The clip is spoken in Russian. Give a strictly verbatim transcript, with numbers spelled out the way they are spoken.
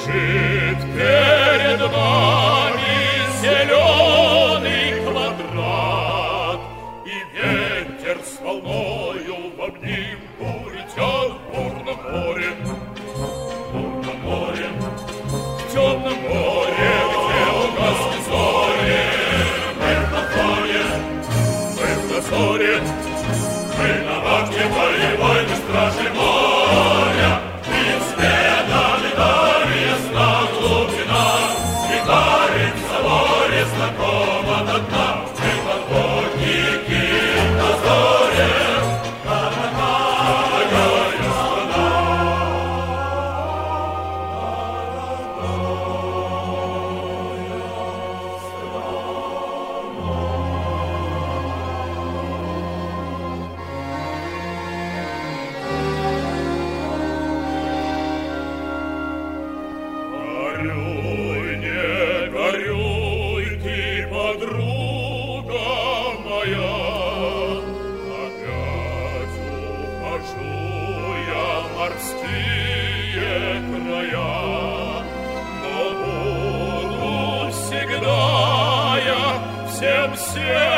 лежит перед нами зеленый квадрат, и ветер с волною в обнимку летят в бурном море, в бурном море, в темном море, где угасли зори. Мы в дозоре, мы в дозоре, мы на вахте боевой на страже моря. Преследовали дальняя сна глубина, и парень в соборе знакома до дна. Мы подводники в дозоре, дорогая горюй, не горюй ты, подруга моя, опять ухожу я в морские края, но буду всегда я всем сердцем